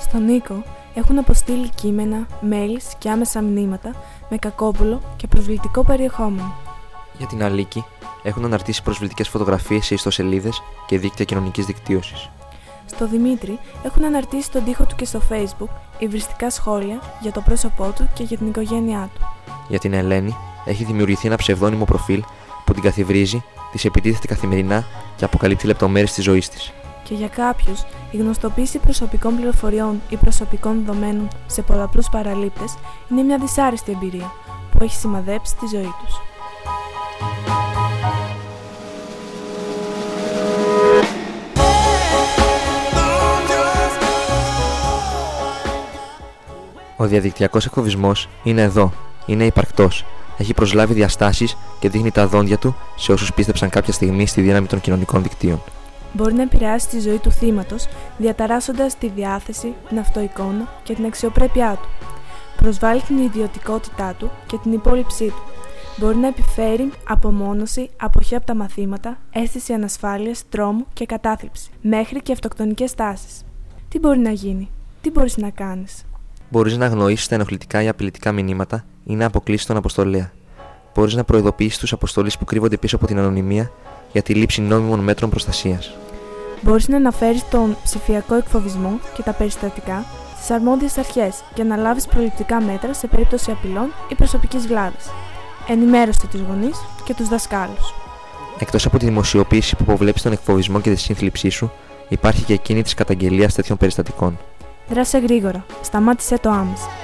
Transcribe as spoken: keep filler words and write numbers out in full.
Στον Νίκο έχουν αποστείλει κείμενα, mails και άμεσα μηνύματα με κακόβουλο και προσβλητικό περιεχόμενο. Για την Αλίκη έχουν αναρτήσει προσβλητικές φωτογραφίες σε ιστοσελίδες και δίκτυα κοινωνικής δικτύωσης. Στο Δημήτρη έχουν αναρτήσει στον τοίχο του και στο Facebook υβριστικά σχόλια για το πρόσωπό του και για την οικογένειά του. Για την Ελένη έχει δημιουργηθεί ένα ψευδόνυμο προφίλ που την καθιβρίζει, της επιτίθεται καθημερινά και αποκαλύπτει λεπτομέρειες της ζωής της. Και για κάποιους, η γνωστοποίηση προσωπικών πληροφοριών ή προσωπικών δεδομένων σε πολλαπλούς παραλήπτες είναι μια δυσάρεστη εμπειρία που έχει σημαδέψει τη ζωή τους. Ο διαδικτυακός εκφοβισμός είναι εδώ, είναι υπαρκτός, έχει προσλάβει διαστάσεις και δείχνει τα δόντια του σε όσους πίστεψαν κάποια στιγμή στη δύναμη των κοινωνικών δικτύων. Μπορεί να επηρεάσει τη ζωή του θύματος, διαταράσσοντας τη διάθεση, την αυτοεικόνα και την αξιοπρέπειά του. Προσβάλλει την ιδιωτικότητά του και την υπόλοιψή του. Μπορεί να επιφέρει απομόνωση, αποχή από τα μαθήματα, αίσθηση ανασφάλειας, τρόμου και κατάθλιψη, μέχρι και αυτοκτονικές τάσεις. Τι μπορεί να γίνει, τι μπορείς να κάνεις? Μπορείς να αγνοήσεις τα ενοχλητικά ή απειλητικά μηνύματα ή να αποκλείσεις τον αποστολέα. Μπορείς να προειδοποιήσεις τους αποστολείς που κρύβονται πίσω από την ανωνυμία για τη λήψη νόμιμων μέτρων προστασίας. Μπορείς να αναφέρεις τον ψηφιακό εκφοβισμό και τα περιστατικά στις αρμόδιες αρχές για να λάβεις προληπτικά μέτρα σε περίπτωση απειλών ή προσωπικής βλάβης. Ενημέρωσε τους γονείς και τους δασκάλους. Εκτός από τη δημοσιοποίηση που αποβλέπει τον εκφοβισμό και τη σύνθλιψή σου, υπάρχει και εκείνη της καταγγελίας τέτοιων περιστατικών. Δράσε γρήγορα. Σταμάτησε το άμεσα.